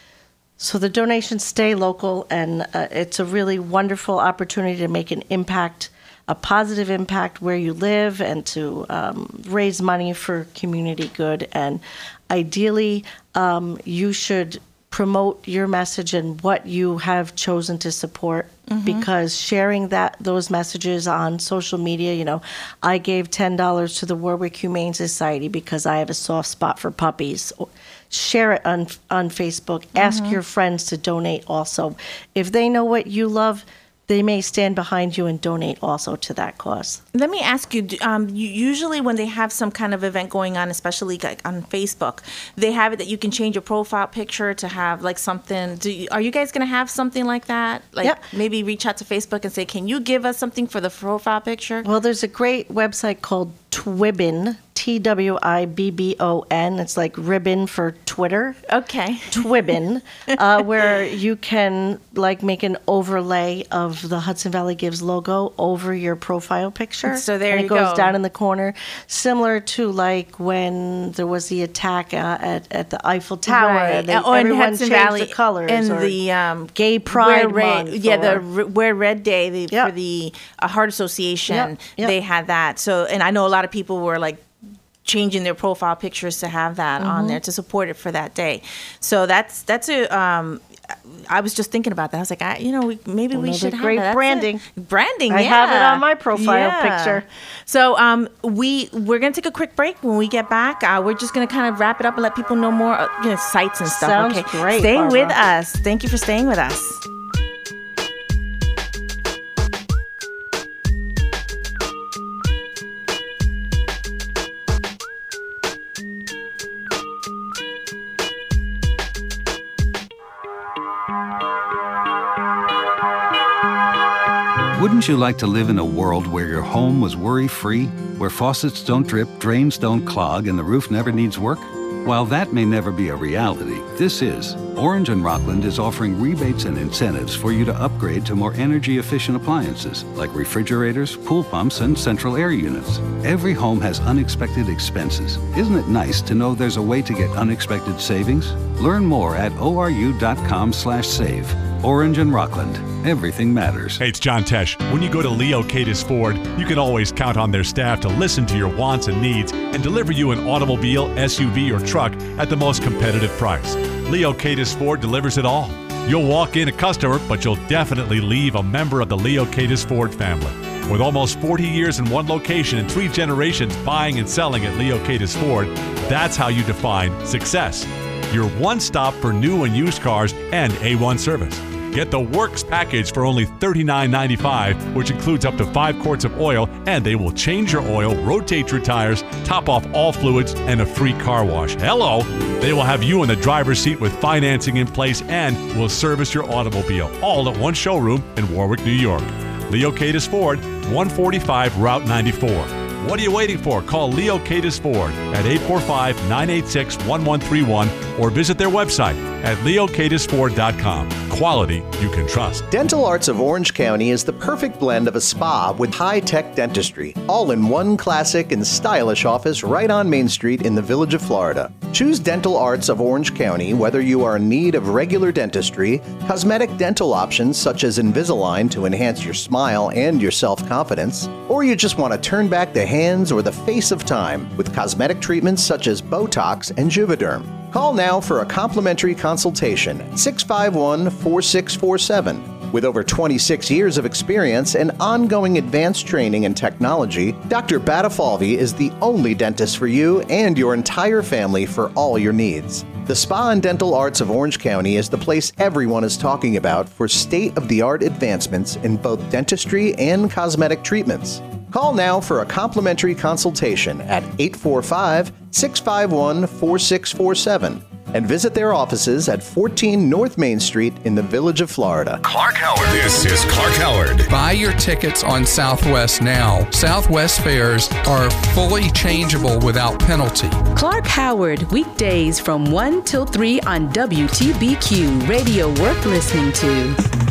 so the donations stay local, and uh, it's a really wonderful opportunity to make an impact, a positive impact where you live, and to um, raise money for community good. And ideally, um, you should promote your message and what you have chosen to support, Mhm. because sharing that those messages on social media, you know, I gave ten dollars to the Warwick Humane Society because I have a soft spot for puppies. Share it on on Facebook. Ask Mhm. your friends to donate also. If they know what you love, they may stand behind you and donate also to that cause. Let me ask you, um, you, usually when they have some kind of event going on, especially like on Facebook, they have it that you can change your profile picture to have like something. Do you, are you guys going to have something like that? Like Yep. maybe reach out to Facebook and say, can you give us something for the profile picture? Well, there's a great website called Twibbon, T W I B B O N. It's like ribbon for Twitter. Okay. Twibbon, uh, where you can like make an overlay of the Hudson Valley Gives logo over your profile picture. So there and you it goes go. down in the corner, similar to like when there was the attack uh, at at the Eiffel Tower. Right. They, Or in everyone Hudson changed Valley, the colors. and or the um, Gay Pride Wear Red- Month. yeah, the or- R- Wear Red Day the, Yep. for the uh, Heart Association. Yep, yep. They had that. So, and I know a lot of people were like changing their profile pictures to have that on Mhm. there to support it for that day. So that's that's a. Um, I was just thinking about that. I was like, I, you know, we, maybe we Another should have great that. That's branding. it. Branding. I yeah. have it on my profile Yeah. picture. So um, we we're gonna take a quick break. When we get back, uh, we're just gonna kind of wrap it up and let people know more, uh, you know, sites and stuff. Sounds okay, great, stay Barbara. with us. Thank you for staying with us. Wouldn't you like to live in a world where your home was worry-free, where faucets don't drip, drains don't clog, and the roof never needs work? While that may never be a reality, this is. Orange and Rockland is offering rebates and incentives for you to upgrade to more energy-efficient appliances, like refrigerators, pool pumps, and central air units. Every home has unexpected expenses. Isn't it nice to know there's a way to get unexpected savings? Learn more at O R U dot com slash save. Orange and Rockland. Everything matters. Hey, it's John Tesh. When you go to Leo Cadis Ford, you can always count on their staff to listen to your wants and needs and deliver you an automobile, S U V, or truck at the most competitive price. Leo Cadis Ford delivers it all. You'll walk in a customer, but you'll definitely leave a member of the Leo Cadis Ford family. With almost forty years in one location and three generations buying and selling at Leo Cadis Ford, that's how you define success. Your one stop for new and used cars and A one service. Get the Works package for only thirty-nine ninety-five, which includes up to five quarts of oil, and they will change your oil, rotate your tires, top off all fluids, and a free car wash. Hello! They will have you in the driver's seat with financing in place and will service your automobile, all at one showroom in Warwick, New York. Leo Cadis Ford, one forty-five Route ninety-four. What are you waiting for? Call Leo Cadis Ford at eight four five, nine eight six, one one three one or visit their website at leo cadis ford dot com. Quality you can trust. Dental Arts of Orange County is the perfect blend of a spa with high-tech dentistry, all in one classic and stylish office right on Main Street in the Village of Florida. Choose Dental Arts of Orange County whether you are in need of regular dentistry, cosmetic dental options such as Invisalign to enhance your smile and your self-confidence, or you just want to turn back the hands or the face of time with cosmetic treatments such as Botox and Juvederm. Call now for a complimentary consultation at six five one, four six four seven. With over twenty-six years of experience and ongoing advanced training and technology, Doctor Batafalvi is the only dentist for you and your entire family for all your needs. The Spa and Dental Arts of Orange County is the place everyone is talking about for state-of-the-art advancements in both dentistry and cosmetic treatments. Call now for a complimentary consultation at eight four five, six five one, four six four seven and visit their offices at fourteen North Main Street in the Village of Florida. Clark Howard. This is Clark Howard. Buy your tickets on Southwest now. Southwest fares are fully changeable without penalty. Clark Howard, weekdays from one till three on W T B Q, radio worth listening to.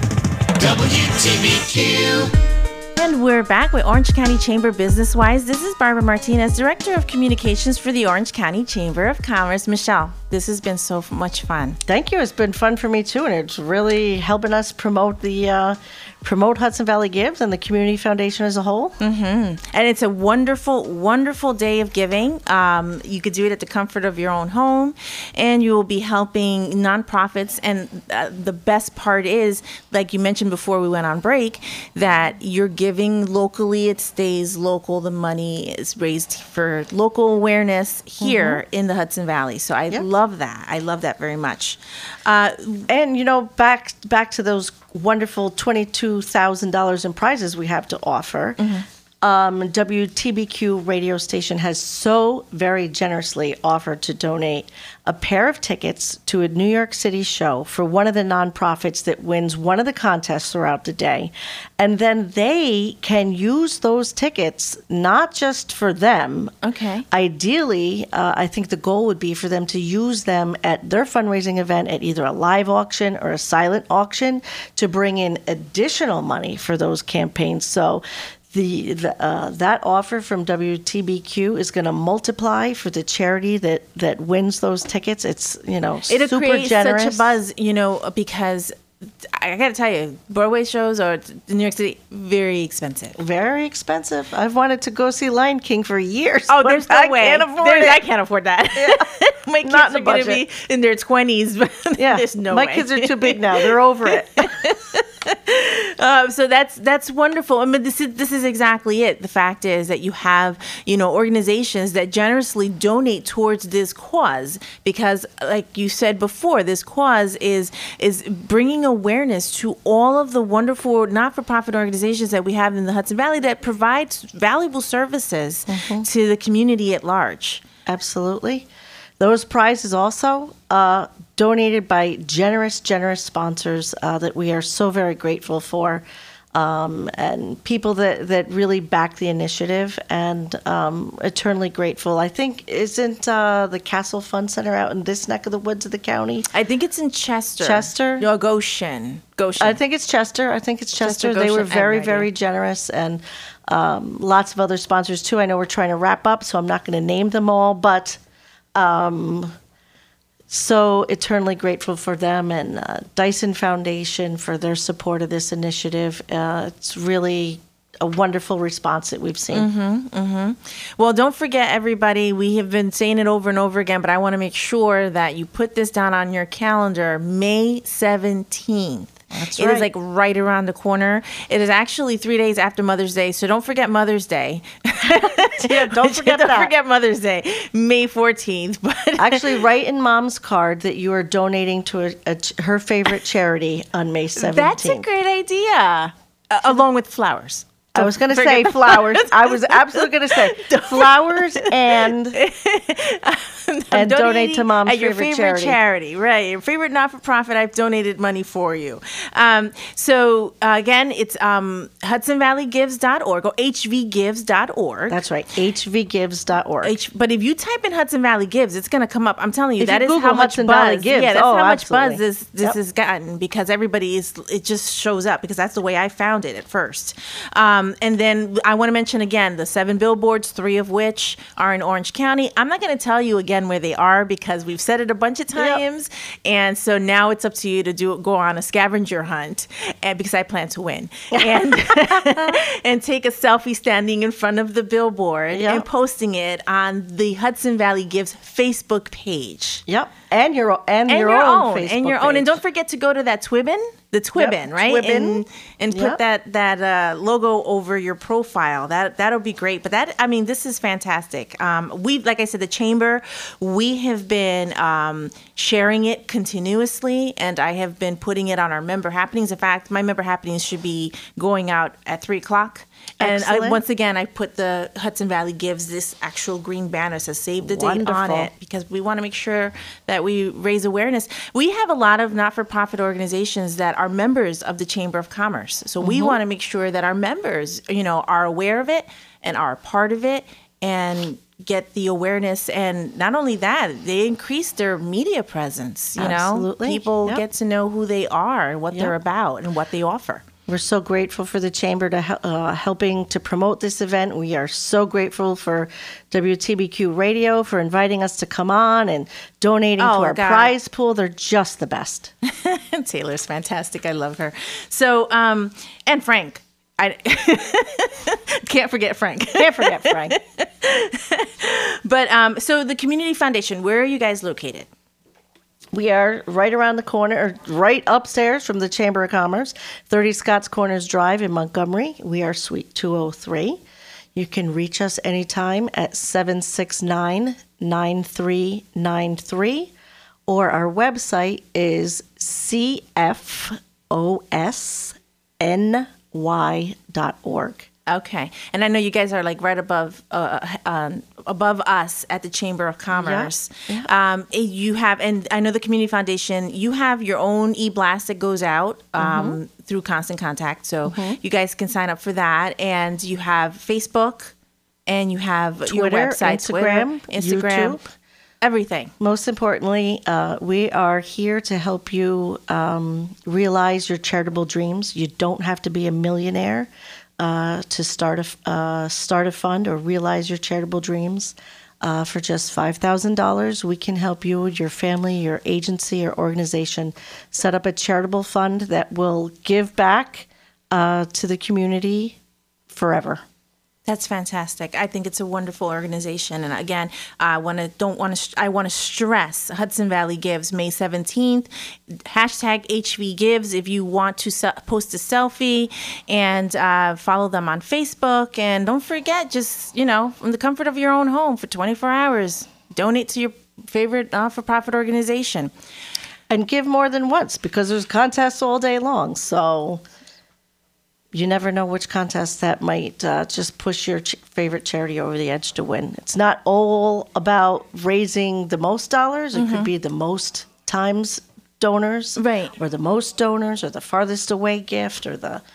W T B Q. And we're back with Orange County Chamber Business Wise. This is Barbara Martinez, Director of Communications for the Orange County Chamber of Commerce. Michelle, this has been so much fun. Thank you. It's been fun for me too, and it's really helping us promote the uh, promote Hudson Valley Gives and the Community Foundation as a whole. Mm-hmm. And it's a wonderful, wonderful day of giving. Um, you could do it at the comfort of your own home, and you will be helping nonprofits. And uh, the best part is, like you mentioned before we went on break, that you're giving locally. It stays local. The money is raised for local awareness here mm-hmm. in the Hudson Valley. So I yep. love that. I love that very much. Uh, and you know, back back to those wonderful twenty-two thousand dollars in prizes we have to offer. Mm-hmm. Um, W T B Q radio station has so very generously offered to donate a pair of tickets to a New York City show for one of the nonprofits that wins one of the contests throughout the day. And then they can use those tickets not just for them. Okay. Ideally, uh, I think the goal would be for them to use them at their fundraising event at either a live auction or a silent auction to bring in additional money for those campaigns. So The, the uh, that offer from W T B Q is going to multiply for the charity that, that wins those tickets. It's, you know, It'll super create generous. such a buzz, you know, because I got to tell you, Broadway shows or in New York City, very expensive. Very expensive. I've wanted to go see Lion King for years. Oh, there's no I way. Can't afford There's, it. I can't afford that. Yeah. My kids Not in are the going to budget. be in their twenties, but Yeah, there's no my way. kids are too big now. They're over it. Uh, so that's that's wonderful. I mean, this is this is exactly it. The fact is that you have, you know, organizations that generously donate towards this cause because, like you said before, this cause is is bringing awareness to all of the wonderful not-for-profit organizations that we have in the Hudson Valley that provides valuable services mm-hmm. to the community at large. Absolutely. Those prizes also uh, donated by generous, generous sponsors uh, that we are so very grateful for, um, and people that, that really back the initiative, and um, eternally grateful. I think, isn't uh, the Castle Fun Center out in this neck of the woods of the county? I think it's in Chester. Chester? No, Goshen. Goshen. I think it's Chester. I think it's Chester. Chester, they were Goshen, very, and very generous, and um, lots of other sponsors too. I know we're trying to wrap up, so I'm not going to name them all, but Um, so eternally grateful for them, and uh, Dyson Foundation for their support of this initiative. Uh, it's really a wonderful response that we've seen. Mm-hmm, mm-hmm. Well, don't forget, everybody, we have been saying it over and over again, but I want to make sure that you put this down on your calendar, May seventeenth. That's It right. is like right around the corner. It is actually three days after Mother's Day, so don't forget Mother's Day. Yeah, don't forget don't that. forget Mother's Day, May fourteenth. But Actually, write in Mom's card that you are donating to a, a, ch- her favorite charity on May seventeenth. that's a great idea, uh, along with flowers. I was going to Forget say the flowers. I was absolutely going to say flowers and and donate Donating to Mom's at your favorite, favorite charity. charity. Right? Your favorite not-for-profit. I've donated money for you. Um, so uh, again, it's um, hudson valley gives dot org or h v gives dot org. That's right, h v gives dot org. H- but if you type in Hudson Valley Gives, it's going to come up. I'm telling you, If that you is Google how much Hudson buzz. Valley Gives, yeah, that's oh, how much absolutely. buzz this this Yep. has gotten because everybody is. It just shows up because that's the way I found it at first. Um, and then I want to mention again the seven billboards, three of which are in Orange County. I'm not going to tell you again where they are because we've said it a bunch of times, and so now it's up to you to do go on a scavenger hunt, and because I plan to win and and take a selfie standing in front of the billboard Yep. and posting it on the Hudson Valley Gives Facebook page. Yep, and your and, And your, your, own, own, Facebook and your own, and page. don't forget to go to that Twibbin, the Twibbin, Yep, right? Twibbin. And and put Yep. that that uh, logo over your profile. That that'll be great. But that I mean, this is fantastic. Um, we like I said, the chamber, we have been um, sharing it continuously, and I have been putting it on our member happenings. In fact, my member happenings should be going out at three o'clock. And I, Excellent. once again, I put the Hudson Valley Gives this actual green banner says "Save the Date" on Wonderful. it because we want to make sure that we raise awareness. We have a lot of not-for-profit organizations that are members of the Chamber of Commerce, so we Mhm. want to make sure that our members, you know, are aware of it and are a part of it and get the awareness. And not only that, they increase their media presence. You Absolutely. know, people Yep. get to know who they are and what Yep. they're about and what they offer. We're so grateful for the Chamber to hel- uh, helping to promote this event. We are so grateful for W T B Q Radio for inviting us to come on and donating Oh, to our God. prize pool. They're just the best. Taylor's fantastic. I love her. So, um, and Frank. I can't forget Frank. Can't forget Frank. But um, so the Community Foundation, where are you guys located? We are right around the corner, or right upstairs from the Chamber of Commerce, thirty Scotts Corners Drive in Montgomery. We are Suite two oh three. You can reach us anytime at seven six nine, nine three nine three, or our website is c f O S N Y dot org. Okay. And I know you guys are like right above uh, um, above us at the Chamber of Commerce. Yeah. Yeah. Um, you have, and I know the Community Foundation, you have your own e-blast that goes out um, mm-hmm. through Constant Contact. So mm-hmm. you guys can sign up for that. And you have Facebook and you have Twitter, your website, Instagram, Twitter, Instagram, YouTube. Everything. Most importantly, uh, we are here to help you um, realize your charitable dreams. You don't have to be a millionaire uh, to start a uh, start a fund or realize your charitable dreams. Uh, for just five thousand dollars, we can help you, your family, your agency, or organization set up a charitable fund that will give back uh, to the community forever. That's fantastic. I think it's a wonderful organization, and again, I want to don't want to. I want to stress Hudson Valley Gives May seventeenth. Hashtag H V Gives if you want to se- post a selfie, and uh, follow them on Facebook. And don't forget, just you know, from the comfort of your own home for twenty-four hours, donate to your favorite not-for-profit organization, and give more than once because there's contests all day long. So. You never know which contest that might uh, just push your ch- favorite charity over the edge to win. It's not all about raising the most dollars. It mm-hmm. could be the most times donors, right, or the most donors, or the farthest away gift, or the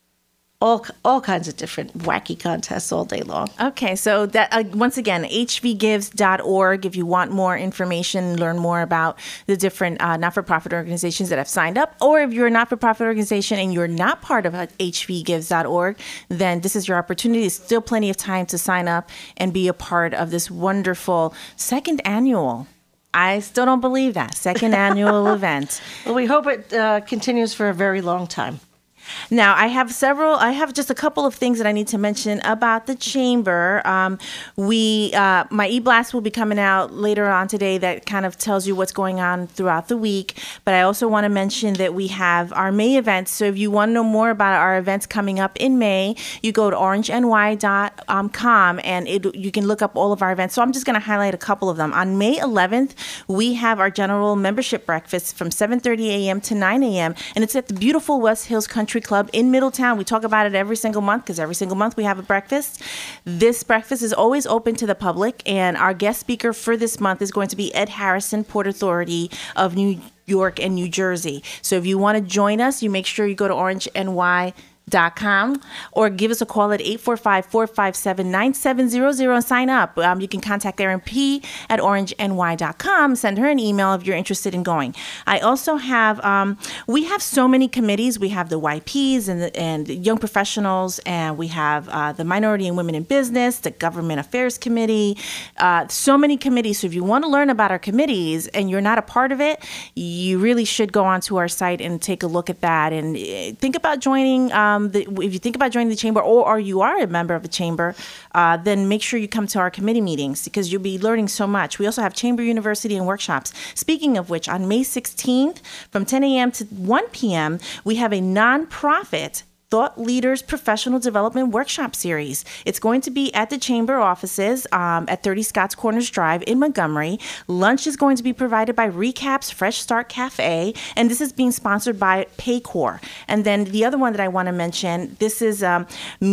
all all kinds of different wacky contests all day long. Okay, so that uh, once again, H V gives dot org if you want more information, learn more about the different uh, not-for-profit organizations that have signed up, or if you're a not-for-profit organization and you're not part of H V gives dot org, then this is your opportunity. There's still plenty of time to sign up and be a part of this wonderful second annual. I still don't believe that. Second annual event. Well, we hope it uh, continues for a very long time. Now, I have several, I have just a couple of things that I need to mention about the Chamber. Um, we, uh, my e-blast will be coming out later on today that kind of tells you what's going on throughout the week. But I also want to mention that we have our May events. So if you want to know more about our events coming up in May, you go to orange n y dot com and it, you can look up all of our events. So I'm just going to highlight a couple of them. On May eleventh, we have our general membership breakfast from seven thirty a.m. to nine a.m. And it's at the beautiful West Hills Country Club in Middletown. We talk about it every single month because every single month we have a breakfast. This breakfast is always open to the public, and our guest speaker for this month is going to be Ed Harrison, Port Authority of New York and New Jersey. So if you want to join us, you make sure you go to orange n y dot com or give us a call at eight four five, four five seven, nine seven zero zero and sign up. Um, you can contact Erin P at orange n y dot com. Send her an email if you're interested in going. I also have, um, we have so many committees. We have the Y Ps and the, and young professionals, and we have uh, the Minority and Women in Business, the Government Affairs Committee, uh, so many committees. So if you want to learn about our committees and you're not a part of it, you really should go onto our site and take a look at that and think about joining um, Um, the, if you think about joining the Chamber, or, or you are a member of the Chamber, uh, then make sure you come to our committee meetings because you'll be learning so much. We also have Chamber University and workshops. Speaking of which, on May sixteenth from ten a.m. to one p.m., we have a nonprofit Thought Leaders Professional Development Workshop Series. It's going to be at the Chamber offices um, at thirty Scotts Corners Drive in Montgomery. Lunch is going to be provided by Recaps Fresh Start Cafe, and this is being sponsored by Paycor. And then the other one that I want to mention, this is um,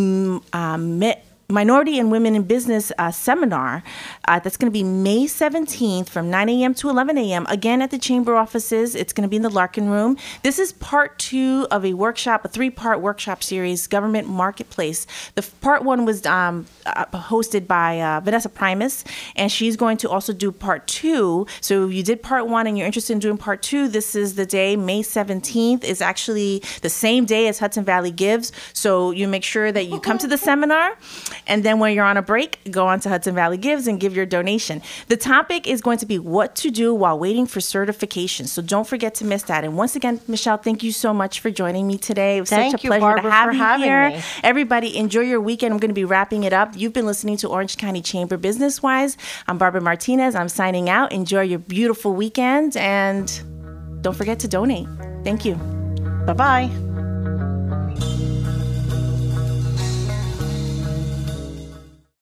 um, Minority and Women in Business uh, seminar. Uh, that's going to be May seventeenth from nine a.m. to eleven a.m. Again at the Chamber offices. It's going to be in the Larkin Room. This is part two of a workshop, a three-part workshop series, Government Marketplace. The part one was um, uh, hosted by uh, Vanessa Primus, and she's going to also do part two. So if you did part one and you're interested in doing part two, this is the day. May seventeenth is actually the same day as Hudson Valley Gives. So you make sure that you come to the seminar. And then when you're on a break, go on to Hudson Valley Gives and give your donation. The topic is going to be what to do while waiting for certification. So don't forget to miss that. And once again, Michelle, thank you so much for joining me today. It was thank such a you, pleasure Barbara, to have for you having here. Me. Everybody, enjoy your weekend. I'm going to be wrapping it up. You've been listening to Orange County Chamber Business Wise. I'm Barbara Martinez. I'm signing out. Enjoy your beautiful weekend. And don't forget to donate. Thank you. Bye-bye.